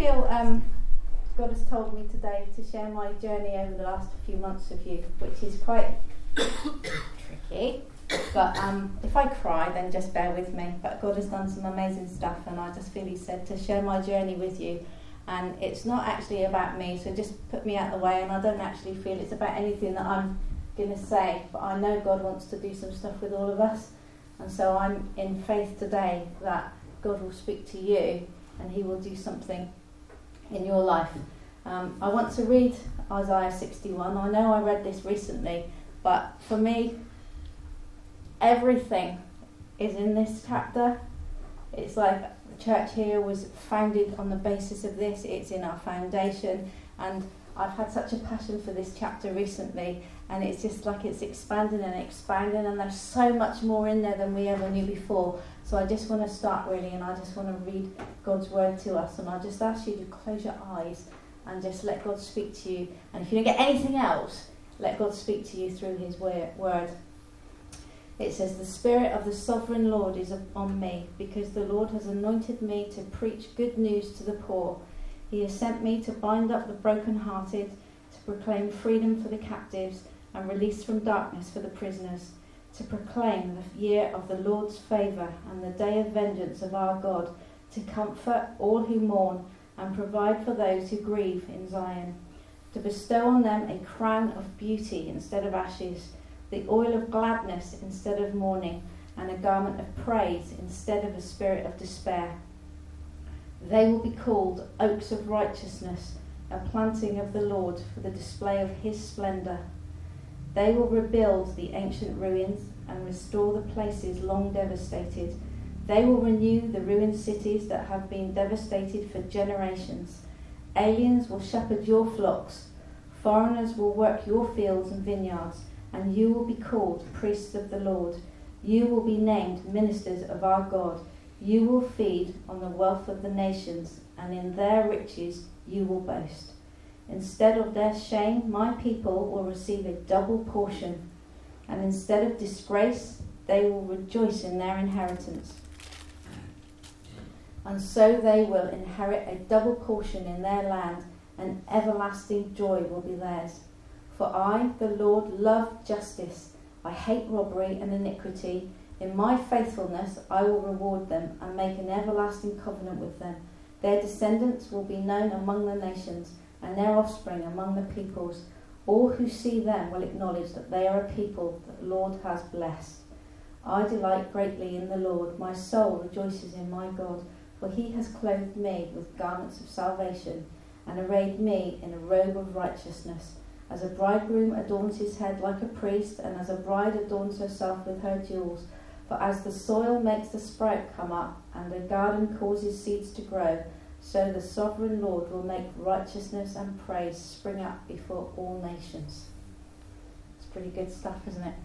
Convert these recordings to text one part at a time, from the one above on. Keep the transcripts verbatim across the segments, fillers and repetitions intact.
feel um, God has told me today to share my journey over the last few months with you, which is quite tricky. But um, if I cry, then just bear with me. But God has done some amazing stuff, and I just feel He said to share my journey with you. And it's not actually about me, so just put me out the way. And I don't actually feel it's about anything that I'm going to say, but I know God wants to do some stuff with all of us. And so I'm in faith today that God will speak to you and He will do something in your life. Um, I want to read Isaiah sixty-one. I know I read this recently, but for me, everything is in this chapter. It's like the church here was founded on the basis of this. It's in our foundation, and I've had such a passion for this chapter recently, and it's just like it's expanding and expanding, and there's so much more in there than we ever knew before. So I just want to start really, and I just want to read God's word to us, and I just ask you to close your eyes and just let God speak to you. And if you don't get anything else, let God speak to you through His word. It says, "The Spirit of the Sovereign Lord is on me, because the Lord has anointed me to preach good news to the poor. He has sent me to bind up the brokenhearted, to proclaim freedom for the captives and release from darkness for the prisoners, to proclaim the year of the Lord's favour and the day of vengeance of our God, to comfort all who mourn and provide for those who grieve in Zion, to bestow on them a crown of beauty instead of ashes, the oil of gladness instead of mourning, and a garment of praise instead of a spirit of despair. They will be called oaks of righteousness, a planting of the Lord for the display of His splendour. They will rebuild the ancient ruins and restore the places long devastated. They will renew the ruined cities that have been devastated for generations. Aliens will shepherd your flocks. Foreigners will work your fields and vineyards, and you will be called priests of the Lord. You will be named ministers of our God. You will feed on the wealth of the nations, and in their riches you will boast. Instead of their shame, my people will receive a double portion, and instead of disgrace, they will rejoice in their inheritance. And so they will inherit a double portion in their land, and everlasting joy will be theirs. For I, the Lord, love justice. I hate robbery and iniquity. In my faithfulness I will reward them and make an everlasting covenant with them. Their descendants will be known among the nations, and their offspring among the peoples. All who see them will acknowledge that they are a people that the Lord has blessed. I delight greatly in the Lord. My soul rejoices in my God, for He has clothed me with garments of salvation and arrayed me in a robe of righteousness. As a bridegroom adorns his head like a priest, and as a bride adorns herself with her jewels. For as the soil makes the sprout come up, and the garden causes seeds to grow, so the sovereign Lord will make righteousness and praise spring up before all nations." It's pretty good stuff, isn't it?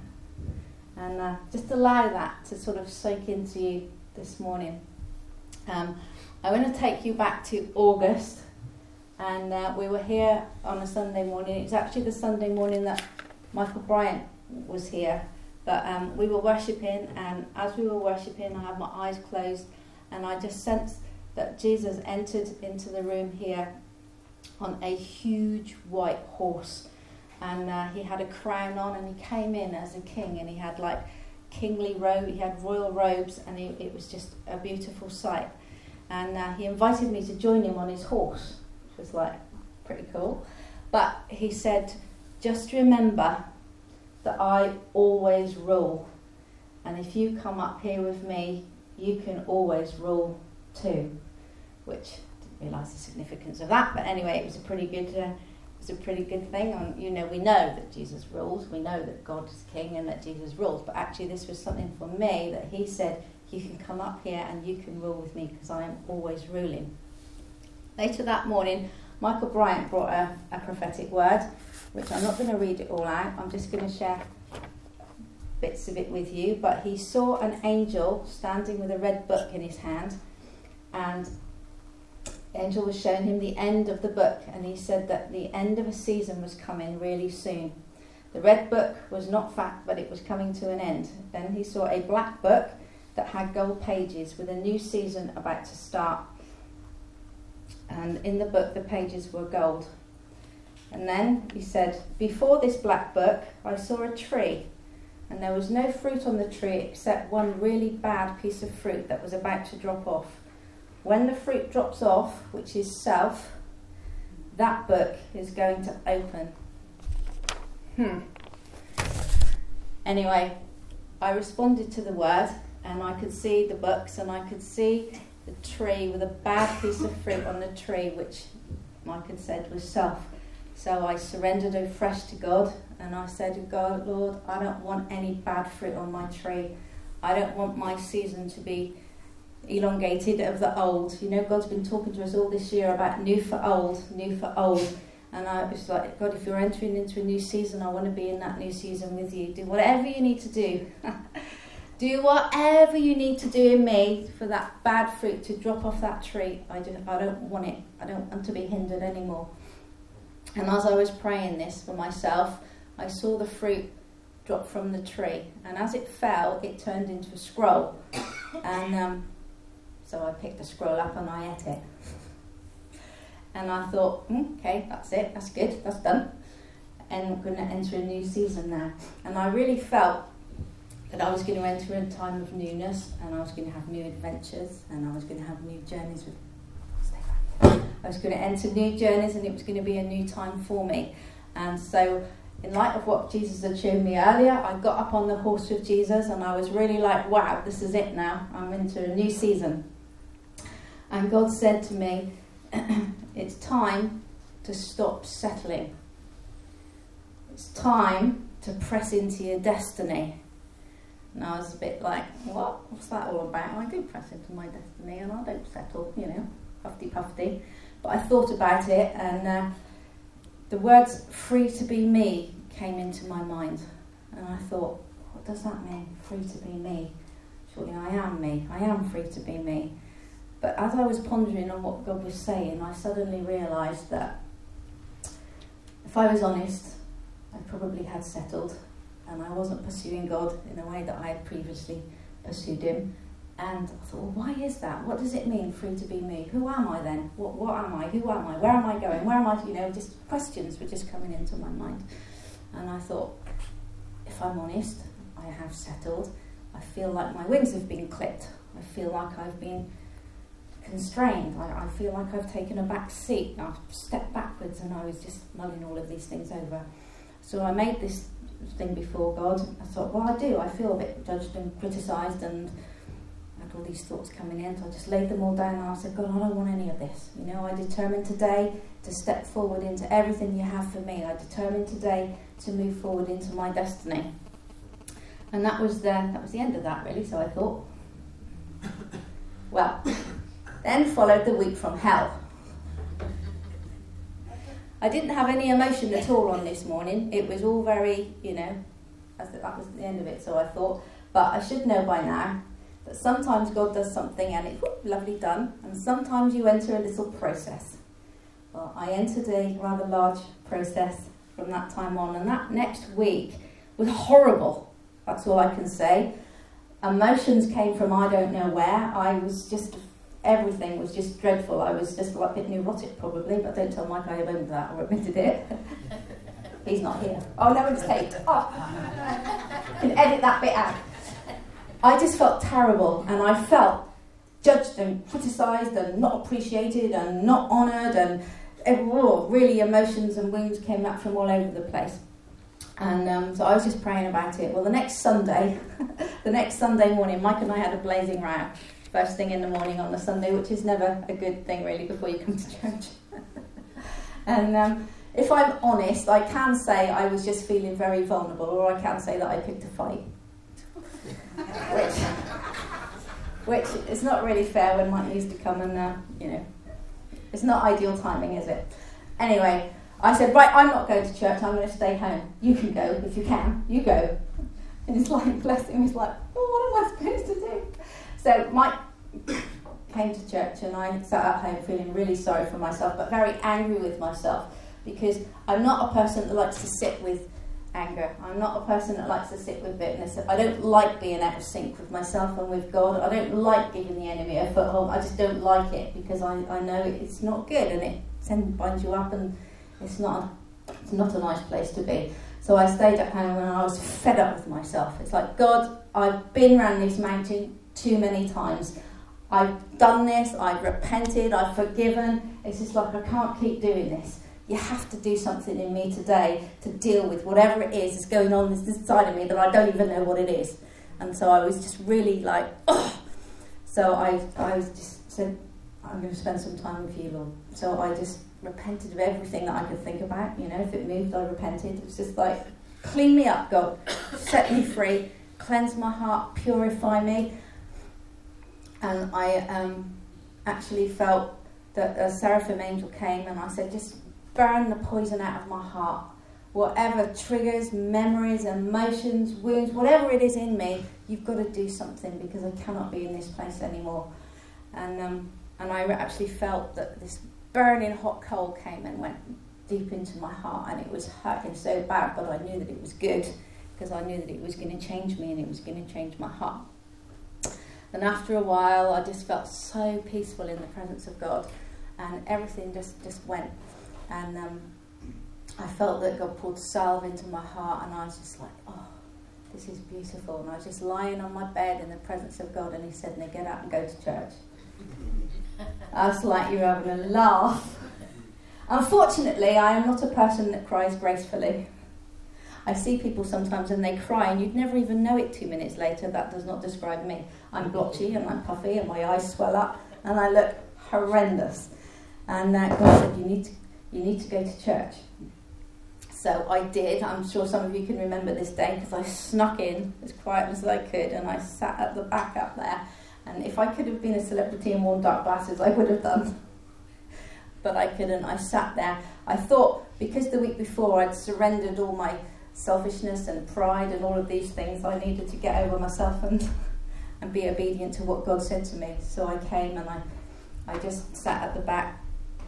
And uh, just allow that to sort of soak into you this morning. Um, I want to take you back to August. And uh, we were here on a Sunday morning. It's actually the Sunday morning that Michael Bryant was here. But um, we were worshipping, and as we were worshipping, I had my eyes closed, and I just sensed that Jesus entered into the room here on a huge white horse. And uh, he had a crown on, and he came in as a king, and he had like kingly robe, he had royal robes, and he, it was just a beautiful sight. And uh, he invited me to join him on his horse. Was like pretty cool, but he said, "Just remember that I always rule, and if you come up here with me, you can always rule too." Which I didn't realise the significance of that, but anyway, it was a pretty good, uh, it was a pretty good thing. And you know, we know that Jesus rules, we know that God is King and that Jesus rules, but actually, this was something for me that He said, "You can come up here and you can rule with me because I am always ruling." Later that morning, Michael Bryant brought a, a prophetic word, which I'm not going to read it all out. I'm just going to share bits of it with you. But he saw an angel standing with a red book in his hand, and the angel was showing him the end of the book, and he said that the end of a season was coming really soon. The red book was not fat, but it was coming to an end. Then he saw a black book that had gold pages with a new season about to start. And in the book, the pages were gold. And then he said, before this black book, I saw a tree, and there was no fruit on the tree except one really bad piece of fruit that was about to drop off. When the fruit drops off, which is self, that book is going to open. Hmm. Anyway, I responded to the word, and I could see the books, and I could see the tree with a bad piece of fruit on the tree, which Mike had said was self. So I surrendered afresh to God, and I said to God, Lord, I don't want any bad fruit on my tree. I don't want my season to be elongated of the old. You know, God's been talking to us all this year about new for old, new for old. And I was like, God, if you're entering into a new season, I want to be in that new season with you. Do whatever you need to do. Do whatever you need to do in me for that bad fruit to drop off that tree. I, do, I don't want it. I don't want to be hindered anymore. And as I was praying this for myself, I saw the fruit drop from the tree. And as it fell, it turned into a scroll. And um, so I picked the scroll up and I ate it. And I thought, mm, okay, that's it, that's good, that's done. And I'm going to enter a new season now. And I really felt that I was going to enter a time of newness, and I was going to have new adventures, and I was going to have new journeys with... Stay back. I was going to enter new journeys, and it was going to be a new time for me. And so, in light of what Jesus had shown me earlier, I got up on the horse with Jesus, and I was really like, wow, this is it now. I'm into a new season. And God said to me, it's time to stop settling. It's time to press into your destiny. And I was a bit like, what? What's that all about? I do press into my destiny and I don't settle, you know, puffy puffy. But I thought about it, and uh, the words free to be me came into my mind. And I thought, what does that mean, free to be me? Surely I am me. I am free to be me. But as I was pondering on what God was saying, I suddenly realised that if I was honest, I probably had settled, and I wasn't pursuing God in the way that I had previously pursued him. And I thought, well, why is that? What does it mean, free to be me? Who am I then? What what am I? Who am I? Where am I going? Where am I? You know, just questions were just coming into my mind. And I thought, if I'm honest, I have settled. I feel like my wings have been clipped. I feel like I've been constrained. I, I feel like I've taken a back seat. I've stepped backwards, and I was just mulling all of these things over. So I made this thing before God. I thought, well, I do. I feel a bit judged and criticised, and I had all these thoughts coming in. So I just laid them all down, and I said, God, I don't want any of this. You know, I determined today to step forward into everything you have for me. I determined today to move forward into my destiny. And that was the that was the end of that, really. So I thought, well. Then followed the week from hell. I didn't have any emotion at all on this morning. It was all very, you know, that was the end of it. So I thought, but I should know by now that sometimes God does something and it's whoop, lovely done, and sometimes you enter a little process. Well, I entered a rather large process from that time on, and that next week was horrible. That's all I can say. Emotions came from I don't know where. I was just... Everything was just dreadful. I was just like a bit neurotic probably, but don't tell Mike I have owned that or admitted it. He's not here. Oh, no, it's taped. Oh. Can edit that bit out. I just felt terrible, and I felt judged and criticised and not appreciated and not honoured, and oh, really emotions and wounds came up from all over the place. And um, so I was just praying about it. Well, the next Sunday, the next Sunday morning, Mike and I had a blazing row. First thing in the morning on a Sunday, which is never a good thing really before you come to church. And um, if I'm honest, I can say I was just feeling very vulnerable, or I can say that I picked a fight. which, which is not really fair when Mike used to come and, uh, you know, it's not ideal timing, is it? Anyway, I said, right, I'm not going to church, I'm going to stay home. You can go, if you can, you go. And he's like, bless him, he's like, oh, what am I supposed to do? So Mike came to church, and I sat at home feeling really sorry for myself, but very angry with myself, because I'm not a person that likes to sit with anger. I'm not a person that likes to sit with bitterness. I don't like being out of sync with myself and with God. I don't like giving the enemy a foothold. I just don't like it because I, I know it's not good and it then binds you up and it's not a, it's not a nice place to be. So I stayed at home and I was fed up with myself. It's like, God, I've been around this mountain too many times. I've done this, I've repented, I've forgiven. It's just like, I can't keep doing this. You have to do something in me today to deal with whatever it is that's going on this, this side of me that I don't even know what it is. And so I was just really like, oh. So I, I was just said, I'm going to spend some time with you, Lord. So I just repented of everything that I could think about. You know, if it moved, I repented. It was just like, clean me up, God. Set me free. Cleanse my heart. Purify me. And I um, actually felt that a seraphim angel came and I said, just burn the poison out of my heart. Whatever triggers, memories, emotions, wounds, whatever it is in me, you've got to do something because I cannot be in this place anymore. And um, and I actually felt that this burning hot coal came and went deep into my heart, and it was hurting so bad, but I knew that it was good because I knew that it was going to change me and it was going to change my heart. And after a while, I just felt so peaceful in the presence of God, and everything just, just went. And um, I felt that God poured salve into my heart, and I was just like, oh, this is beautiful. And I was just lying on my bed in the presence of God, and he said, now get out and go to church. I was like, you're having a laugh. Unfortunately, I am not a person that cries gracefully. I see people sometimes and they cry and you'd never even know it two minutes later. That does not describe me. I'm blotchy and I'm puffy and my eyes swell up and I look horrendous. And uh, God said, you need to, you need to go to church. So I did. I'm sure some of you can remember this day because I snuck in as quiet as I could and I sat at the back up there. And if I could have been a celebrity and worn dark glasses, I would have done. But I couldn't. I sat there. I thought because the week before I'd surrendered all my selfishness and pride and all of these things, I needed to get over myself and and be obedient to what God said to me. So I came and I, I just sat at the back.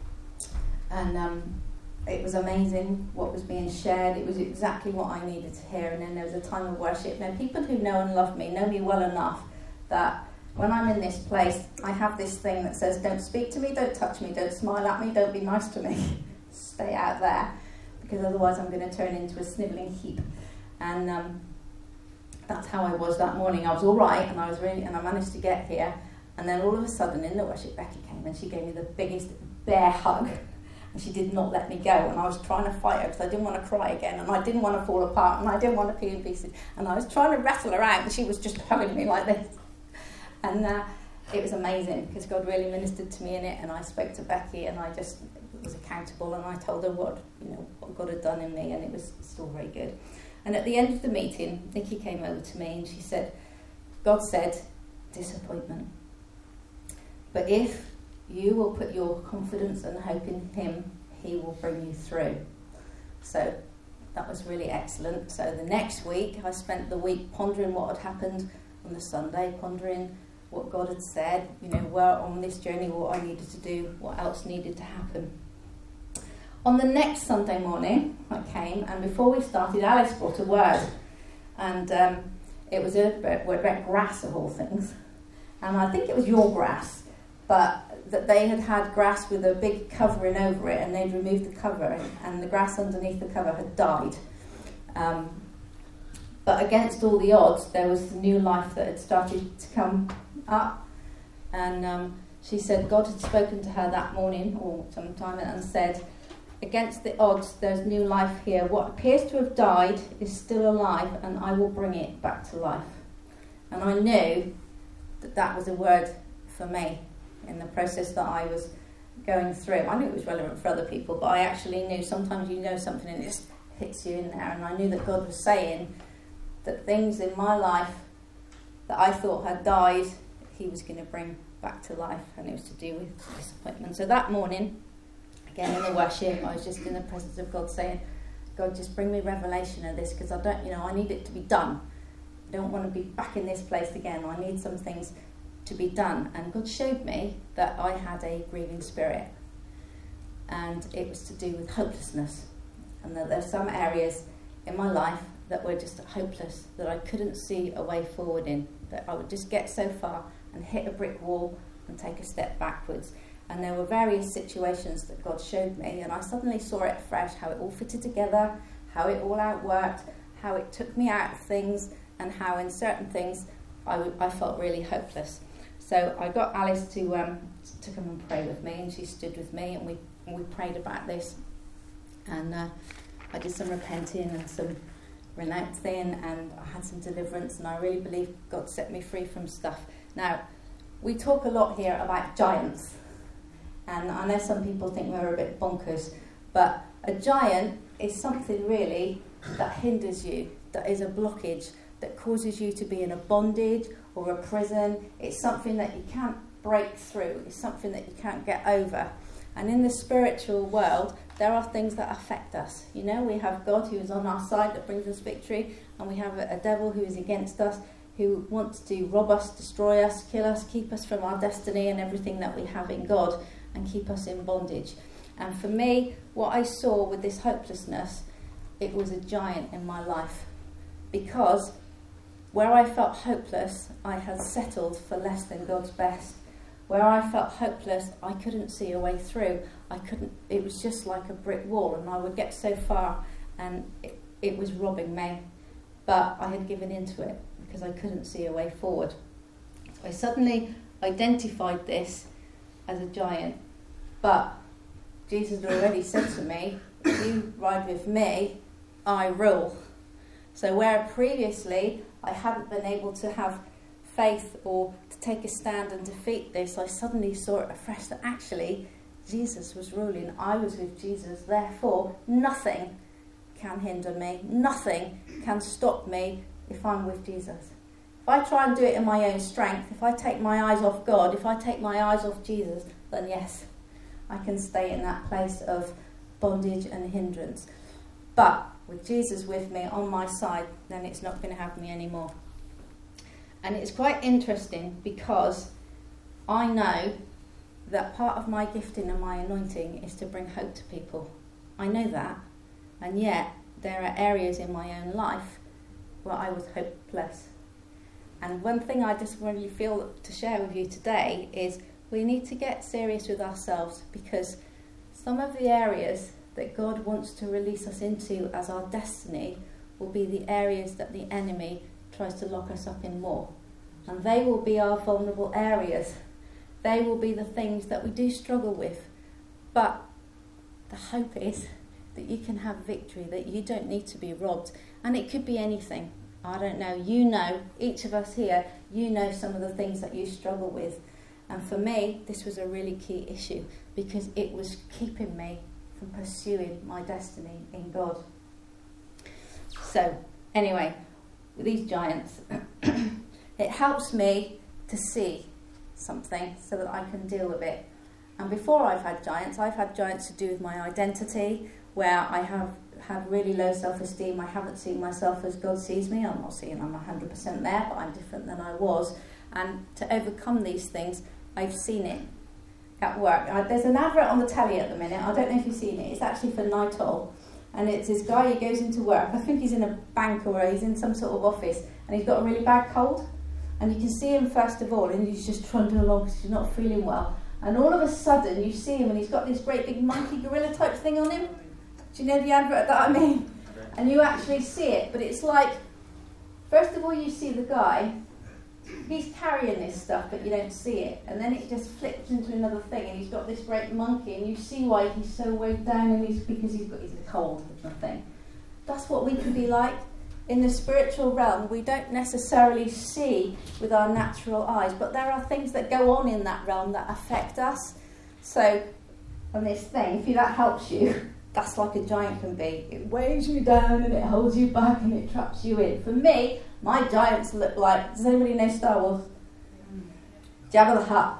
And um, it was amazing what was being shared. It was exactly what I needed to hear. And then there was a time of worship. Now, people who know and love me know me well enough that when I'm in this place, I have this thing that says, don't speak to me, don't touch me, don't smile at me, don't be nice to me. Stay out there, because otherwise I'm going to turn into a snivelling heap. And um, that's how I was that morning. I was all right, and I was really, and I managed to get here. And then all of a sudden, in the worship, Becky came and she gave me the biggest bear hug. And she did not let me go. And I was trying to fight her because I didn't want to cry again. And I didn't want to fall apart. And I didn't want to pee in pieces. And I was trying to wrestle her out. And she was just hugging me like this. And uh, it was amazing because God really ministered to me in it. And I spoke to Becky and I just was accountable. And I told her what, you know, what God had done in me. And it was still very good. And at the end of the meeting, Nikki came over to me and she said, God said, disappointment. But if you will put your confidence and hope in him, he will bring you through. So that was really excellent. So the next week, I spent the week pondering what had happened on the Sunday, pondering what God had said, you know, where on this journey, what I needed to do, what else needed to happen. On the next Sunday morning, I came, and before we started, Alice brought a word. And um, it was about, about grass of all things. And I think it was your grass, but that they had had grass with a big covering over it, and they'd removed the cover, and the grass underneath the cover had died. Um, but against all the odds, there was new life that had started to come up. And um, she said God had spoken to her that morning, or sometime, and said, against the odds, there's new life here. What appears to have died is still alive, and I will bring it back to life. And I knew that that was a word for me in the process that I was going through. I knew it was relevant for other people, but I actually knew sometimes you know something and it just hits you in there. And I knew that God was saying that things in my life that I thought had died, he was going to bring back to life, and it was to do with disappointment. So that morning, again in the worship, I was just in the presence of God saying, God, just bring me revelation of this, because I don't, you know, I need it to be done. I don't want to be back in this place again. I need some things to be done. And God showed me that I had a grieving spirit, and it was to do with hopelessness, and that there's some areas in my life that were just hopeless, that I couldn't see a way forward in, that I would just get so far and hit a brick wall and take a step backwards. And there were various situations that God showed me, and I suddenly saw it afresh, how it all fitted together, how it all outworked, how it took me out of things, and how in certain things I, w- I felt really hopeless. So I got Alice to um, to come and pray with me, and she stood with me, and we and we prayed about this. And uh, I did some repenting and some renouncing, and I had some deliverance, and I really believe God set me free from stuff. Now, we talk a lot here about giants, and I know some people think we're a bit bonkers, but a giant is something really that hinders you, that is a blockage, that causes you to be in a bondage or a prison. It's something that you can't break through. It's something that you can't get over. And in the spiritual world, there are things that affect us. You know, we have God who is on our side that brings us victory, and we have a, a devil who is against us, who wants to rob us, destroy us, kill us, keep us from our destiny and everything that we have in God, and keep us in bondage. And for me, what I saw with this hopelessness, it was a giant in my life. Because where I felt hopeless, I had settled for less than God's best. Where I felt hopeless, I couldn't see a way through. I couldn't, it was just like a brick wall, and I would get so far, and it, it was robbing me. But I had given into it because I couldn't see a way forward. So I suddenly identified this as a giant. But Jesus had already said to me, if you ride with me, I rule. So where previously I hadn't been able to have faith or to take a stand and defeat this, I suddenly saw it afresh that actually Jesus was ruling. I was with Jesus, therefore nothing can hinder me, nothing can stop me if I'm with Jesus. If I try and do it in my own strength, if I take my eyes off God, if I take my eyes off Jesus, then yes, I can stay in that place of bondage and hindrance. But with Jesus with me on my side, then it's not going to have me anymore. And it's quite interesting because I know that part of my gifting and my anointing is to bring hope to people. I know that. And yet there are areas in my own life where I was hopeless. And one thing I just really feel to share with you today is we need to get serious with ourselves, because some of the areas that God wants to release us into as our destiny will be the areas that the enemy tries to lock us up in more. And they will be our vulnerable areas. They will be the things that we do struggle with. But the hope is that you can have victory, that you don't need to be robbed. And it could be anything. I don't know. You know, each of us here, you know some of the things that you struggle with. And for me, this was a really key issue because it was keeping me from pursuing my destiny in God. So, anyway, with these giants, it helps me to see something so that I can deal with it. And before I've had giants, I've had giants to do with my identity, where I have had really low self-esteem. I haven't seen myself as God sees me. I'm not saying I'm one hundred percent there, but I'm different than I was. And to overcome these things, I've seen it at work. Uh, there's an advert on the telly at the minute. I don't know if you've seen it. It's actually for Nitol. And it's this guy who goes into work. I think he's in a bank or he's in some sort of office. And he's got a really bad cold. And you can see him first of all, and he's just trundling along because he's not feeling well. And all of a sudden, you see him, and he's got this great big monkey gorilla type thing on him. Do you know the advert that I mean? And you actually see it, but it's like, first of all, you see the guy. He's carrying this stuff, but you don't see it. And then it just flips into another thing, and he's got this great monkey, and you see why he's so weighed down, and he's because he's got he's cold or something. That's what we can be like. In the spiritual realm, we don't necessarily see with our natural eyes, but there are things that go on in that realm that affect us. So, on this thing, if you, that helps you, that's like a giant can be. It weighs you down and it holds you back and it traps you in. For me, my giants look like, does anybody know Star Wars? Jabba the Hutt.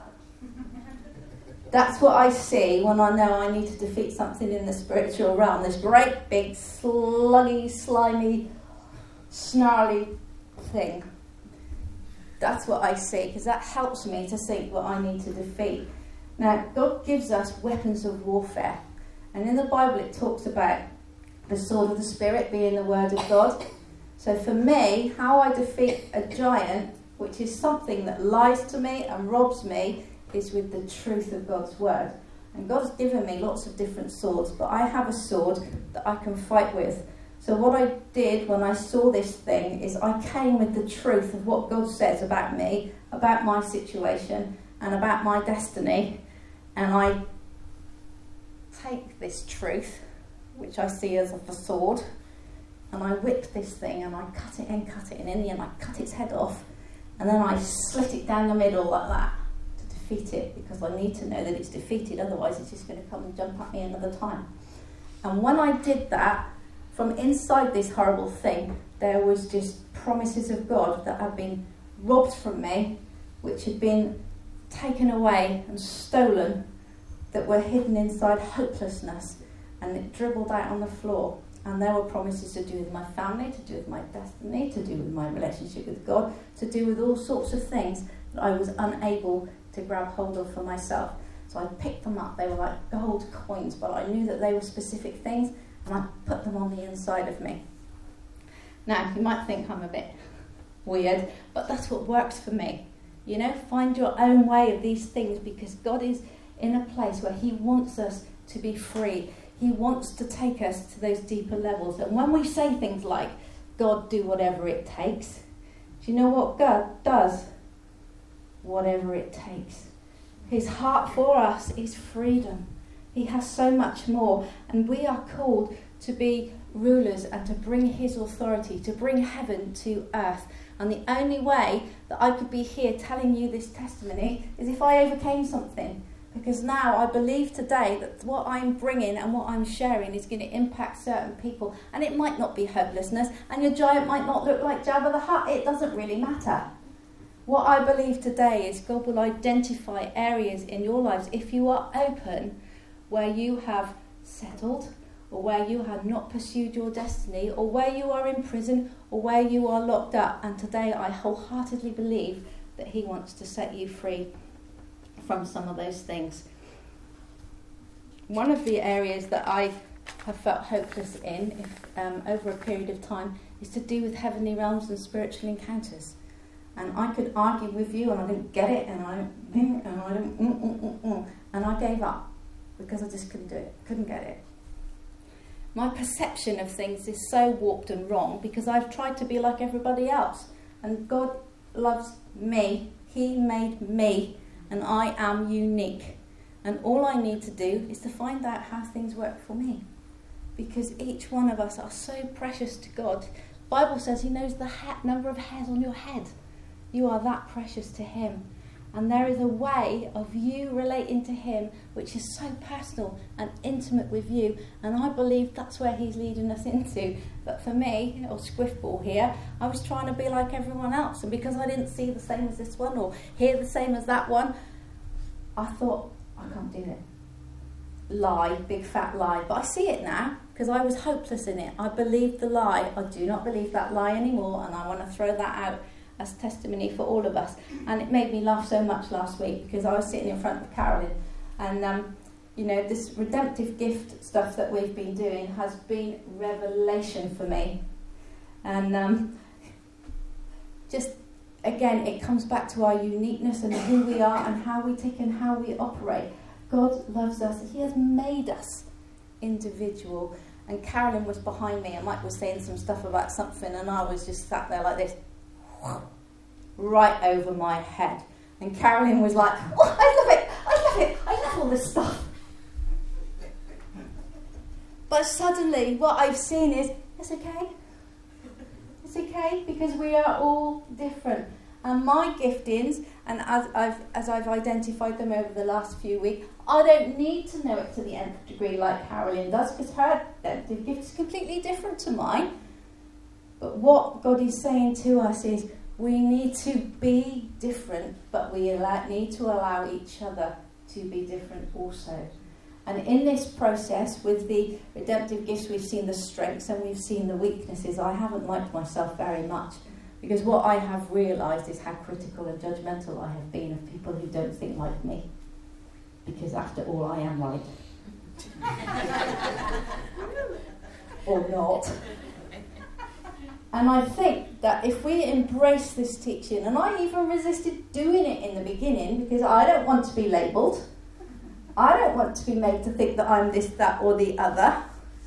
That's what I see when I know I need to defeat something in the spiritual realm. This great big sluggy, slimy, snarly thing. That's what I see, because that helps me to see what I need to defeat. Now, God gives us weapons of warfare. And in the Bible it talks about The sword of the Spirit being the word of God. So for me, how I defeat a giant, which is something that lies to me and robs me, is with the truth of God's word. And God's given me lots of different swords, but I have a sword that I can fight with. So what I did when I saw this thing is I came with the truth of what God says about me, about my situation, and about my destiny. And I take this truth, which I see as a sword, and I whip this thing and I cut it in, cut it in. In the end, I cut its head off, and then I slit it down the middle like that to defeat it, because I need to know that it's defeated, otherwise it's just going to come and jump at me another time. And when I did that, from inside this horrible thing, there was just promises of God that had been robbed from me, which had been taken away and stolen, that were hidden inside hopelessness, and it dribbled out on the floor. And there were promises to do with my family, to do with my destiny, to do with my relationship with God, to do with all sorts of things that I was unable to grab hold of for myself. So I picked them up. They were like gold coins, but I knew that they were specific things, and I put them on the inside of me. Now, you might think I'm a bit weird, but that's what works for me. You know, find your own way of these things, because God is in a place where he wants us to be free. He wants to take us to those deeper levels. And when we say things like, God, do whatever it takes, do you know what God does? Whatever it takes. His heart for us is freedom. He has so much more. And we are called to be rulers and to bring his authority, to bring heaven to earth. And the only way that I could be here telling you this testimony is if I overcame something. Because now I believe today that what I'm bringing and what I'm sharing is going to impact certain people. And it might not be hopelessness, and your giant might not look like Jabba the Hutt. It doesn't really matter. What I believe today is God will identify areas in your lives, if you are open, where you have settled, or where you have not pursued your destiny, or where you are in prison, or where you are locked up. And today I wholeheartedly believe that he wants to set you free from some of those things. One of the areas that I have felt hopeless in if, um, over a period of time is to do with heavenly realms and spiritual encounters. And I could argue with you, and I didn't get it, and I don't, and I don't, mm, mm, mm, mm, and I gave up because I just couldn't do it, couldn't get it. My perception of things is so warped and wrong because I've tried to be like everybody else. And God loves me. He made me. And I am unique. And all I need to do is to find out how things work for me. Because each one of us are so precious to God. The Bible says he knows the ha- number of hairs on your head. You are that precious to him. And there is a way of you relating to him which is so personal and intimate with you. And I believe that's where he's leading us into. But for me, little squiffball here, I was trying to be like everyone else. And because I didn't see the same as this one or hear the same as that one, I thought, I can't do it. Lie, big fat lie. But I see it now because I was hopeless in it. I believed the lie. I do not believe that lie anymore. And I want to throw that out as testimony for all of us. And it made me laugh so much last week because I was sitting in front of Carolyn, and um, you know, this redemptive gift stuff that we've been doing has been revelation for me. And um, just again, it comes back to our uniqueness and who we are and how we tick and how we operate. God loves us. He has made us individual. And Carolyn was behind me, and Mike was saying some stuff about something, and I was just sat there like this, right over my head. And Carolyn was like, oh, I love it, I love it, I love all this stuff. But suddenly what I've seen is, it's okay. It's okay, because we are all different. And my giftings, and as I've as I've identified them over the last few weeks, I don't need to know it to the nth degree like Carolyn does, because her redemptive gift is completely different to mine. But what God is saying to us is, we need to be different, but we allow, need to allow each other to be different also. And in this process, with the redemptive gifts, we've seen the strengths and we've seen the weaknesses. I haven't liked myself very much, because what I have realised is how critical and judgmental I have been of people who don't think like me. Because after all, I am right. or not. And I think that if we embrace this teaching, and I even resisted doing it in the beginning because I don't want to be labelled. I don't want to be made to think that I'm this, that or the other.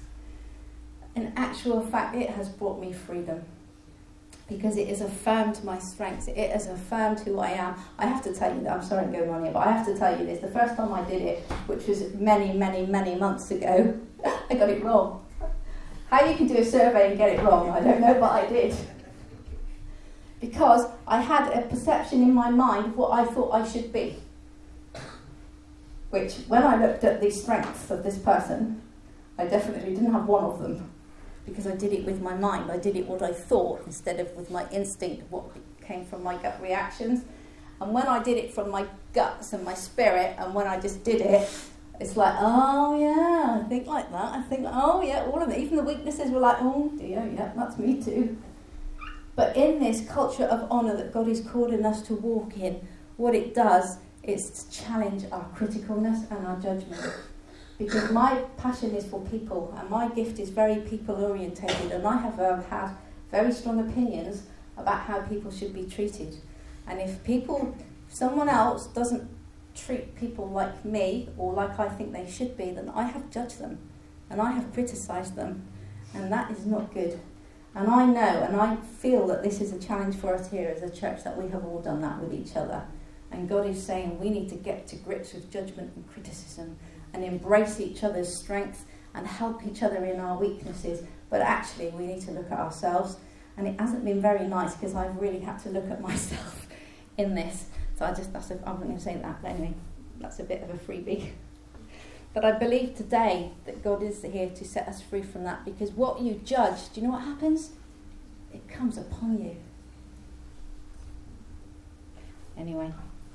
In actual fact, it has brought me freedom because it has affirmed my strengths. It has affirmed who I am. I have to tell you that, I'm sorry I'm going on here, but I have to tell you this. The first time I did it, which was many, many, many months ago, I got it wrong. How you can do a survey and get it wrong, I don't know, but I did. Because I had a perception in my mind of what I thought I should be. Which, when I looked at the strengths of this person, I definitely didn't have one of them. Because I did it with my mind. I did it what I thought instead of with my instinct, what came from my gut reactions. And when I did it from my guts and my spirit, and when I just did it, it's like, oh yeah, I think like that. I think, oh yeah, all of it. Even the weaknesses were like, oh dear, yeah, that's me too. But in this culture of honour that God is calling us to walk in, what it does is to challenge our criticalness and our judgment. Because my passion is for people, and my gift is very people-orientated, and I have uh, had very strong opinions about how people should be treated. And if people, if someone else doesn't treat people like me or like I think they should be, then I have judged them and I have criticised them, and that is not good. And I know and I feel that this is a challenge for us here as a church, that we have all done that with each other, and God is saying we need to get to grips with judgment and criticism and embrace each other's strengths and help each other in our weaknesses. But actually we need to look at ourselves, and it hasn't been very nice because I've really had to look at myself in this. So I just, that's a, I'm not going to say that, but anyway, that's a bit of a freebie. But I believe today that God is here to set us free from that, because what you judge, do you know what happens? It comes upon you. Anyway.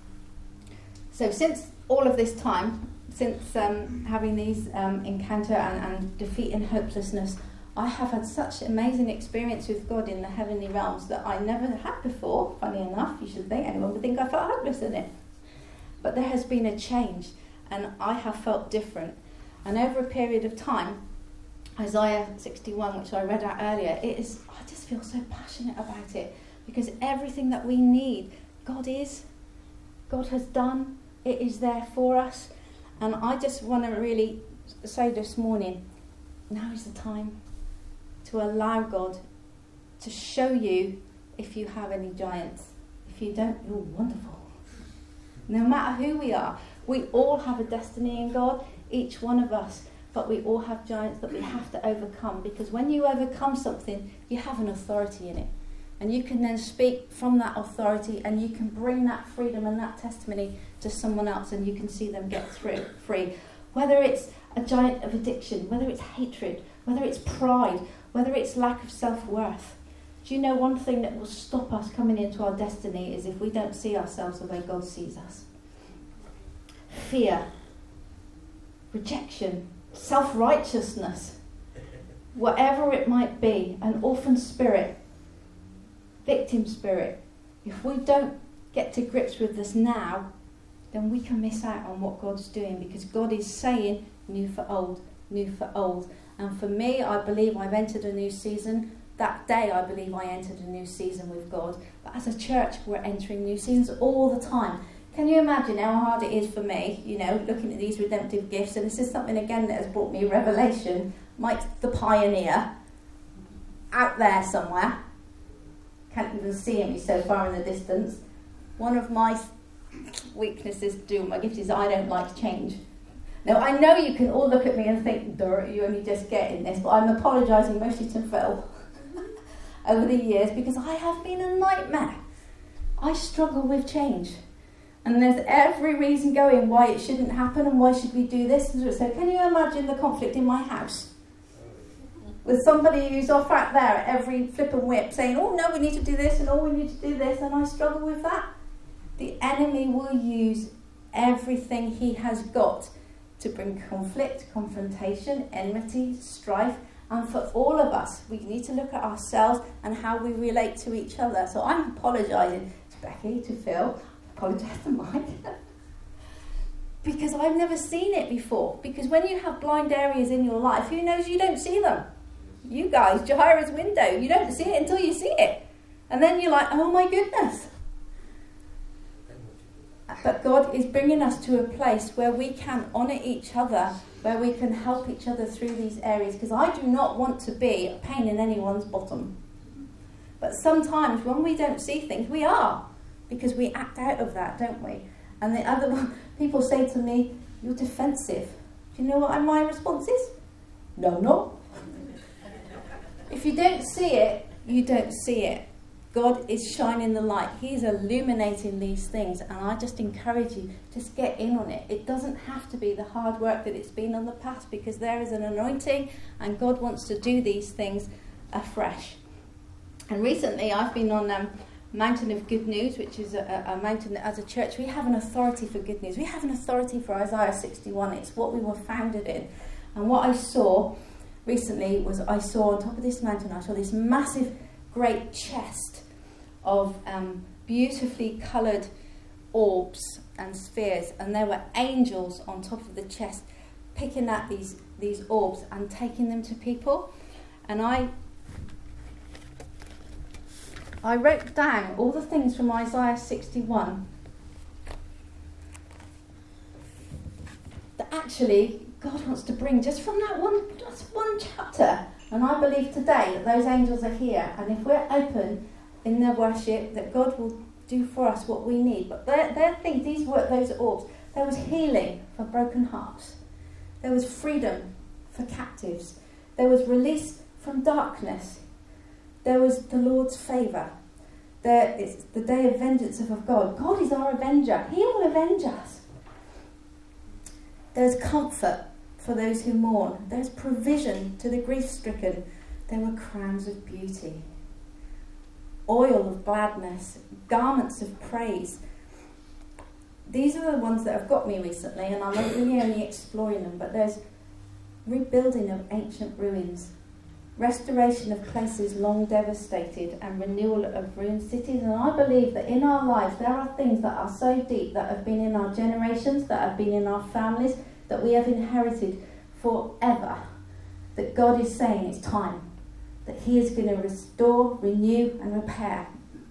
So since all of this time, since um, having these um, encounter and, and defeating hopelessness, I have had such amazing experience with God in the heavenly realms that I never had before. Funny enough, you should think, anyone would think I felt hopeless in it. But there has been a change, and I have felt different. And over a period of time, Isaiah sixty-one, which I read out earlier, it is, I just feel so passionate about it, because everything that we need, God is, God has done, it is there for us. And I just want to really say this morning, now is the time to allow God to show you if you have any giants. If you don't, you're wonderful. No matter who we are, we all have a destiny in God, each one of us, but we all have giants that we have to overcome, because when you overcome something, you have an authority in it. And you can then speak from that authority, and you can bring that freedom and that testimony to someone else, and you can see them get through free. Whether it's a giant of addiction, whether it's hatred, whether it's pride, whether it's lack of self-worth. Do you know one thing that will stop us coming into our destiny is if we don't see ourselves the way God sees us? Fear, rejection, self-righteousness, whatever it might be, an orphan spirit, victim spirit. If we don't get to grips with this now, then we can miss out on what God's doing, because God is saying new for old, new for old. And for me, I believe I've entered a new season. That day, I believe I entered a new season with God. But as a church, we're entering new seasons all the time. Can you imagine how hard it is for me, you know, looking at these redemptive gifts? And this is something, again, that has brought me revelation. Mike the pioneer, out there somewhere. Can't even see him, he's so far in the distance. One of my weaknesses to do my gift is I don't like change. Now, I know you can all look at me and think, Dora, you're only just getting this, but I'm apologising mostly to Phil over the years, because I have been a nightmare. I struggle with change. And there's every reason going why it shouldn't happen and why should we do this. So can you imagine the conflict in my house? With somebody who's off out there at every flip and whip saying, oh no, we need to do this and oh, we need to do this, and I struggle with that. The enemy will use everything he has got to bring conflict, confrontation, enmity, strife. And for all of us, we need to look at ourselves and how we relate to each other. So I'm apologising to Becky, to Phil, I apologise to Mike. Because I've never seen it before. Because when you have blind areas in your life, who knows you don't see them? You guys, Jahira's window, you don't see it until you see it. And then you're like, oh my goodness. But God is bringing us to a place where we can honour each other, where we can help each other through these areas. Because I do not want to be a pain in anyone's bottom. But sometimes when we don't see things, we are. Because we act out of that, don't we? And the other one, people say to me, you're defensive. Do you know what my response is? No, no. If you don't see it, you don't see it. God is shining the light. He's illuminating these things. And I just encourage you, just get in on it. It doesn't have to be the hard work that it's been in the past, because there is an anointing and God wants to do these things afresh. And recently I've been on um, Mountain of Good News, which is a, a mountain that as a church we have an authority for good news. We have an authority for Isaiah sixty-one. It's what we were founded in. And what I saw recently was I saw on top of this mountain, I saw this massive great chest of um, beautifully coloured orbs and spheres, and there were angels on top of the chest picking at these these orbs and taking them to people. And I I wrote down all the things from Isaiah sixty-one that actually God wants to bring just from that one just one chapter. And I believe today that those angels are here, and if we're open in their worship, that God will do for us what we need. But their their things, these were those orbs. There was healing for broken hearts. There was freedom for captives. There was release from darkness. There was the Lord's favour. There is the day of vengeance of God. God is our avenger. He will avenge us. There's comfort for those who mourn. There's provision to the grief-stricken. There were crowns of beauty, oil of gladness, garments of praise. These are the ones that have got me recently, and I'm really only exploring them. But there's rebuilding of ancient ruins, restoration of places long devastated, and renewal of ruined cities. And I believe that in our lives there are things that are so deep, that have been in our generations, that have been in our families, that we have inherited forever, that God is saying it's time, that He is going to restore, renew and repair.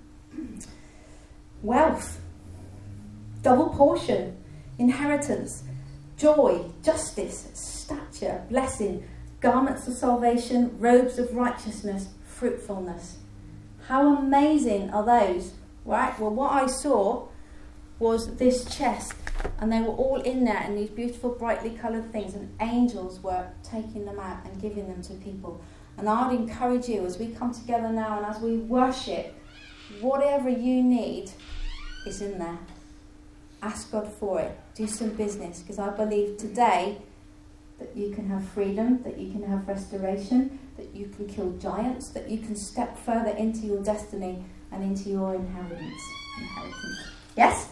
Wealth, double portion, inheritance, joy, justice, stature, blessing, garments of salvation, robes of righteousness, fruitfulness. How amazing are those, right? Well, what I saw was this chest, and they were all in there in these beautiful brightly coloured things, and angels were taking them out and giving them to people. And I would encourage you, as we come together now and as we worship, whatever you need is in there. Ask God for it. Do some business, because I believe today that you can have freedom, that you can have restoration, that you can kill giants, that you can step further into your destiny and into your inheritance. Inheritance. Yes?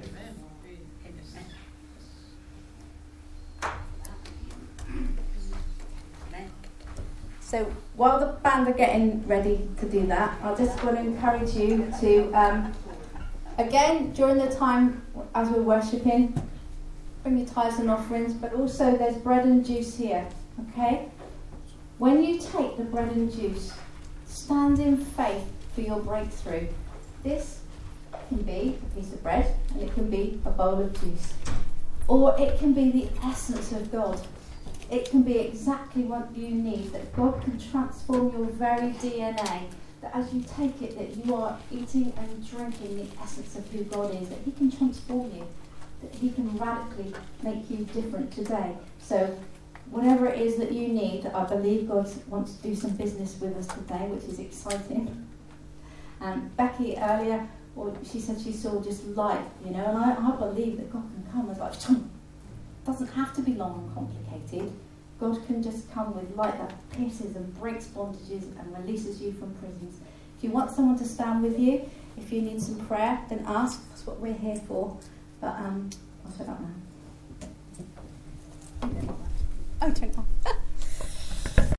So while the band are getting ready to do that, I just want to encourage you to, um, again, during the time as we're worshipping, bring your tithes and offerings, but also there's bread and juice here, okay? When you take the bread and juice, stand in faith for your breakthrough. This can be a piece of bread, and it can be a bowl of juice. Or it can be the essence of God. It can be exactly what you need, that God can transform your very D N A, that as you take it, that you are eating and drinking the essence of who God is, that He can transform you, that He can radically make you different today. So whatever it is that you need, I believe God wants to do some business with us today, which is exciting. And Becky earlier, well, she said she saw just light, you know, and I, I believe that God can come as like, it doesn't have to be long and complicated. God can just come with light that pierces and breaks bondages and releases you from prisons. If you want someone to stand with you, if you need some prayer, then ask. That's what we're here for. But um, I'll shut up now. Oh, turn it off.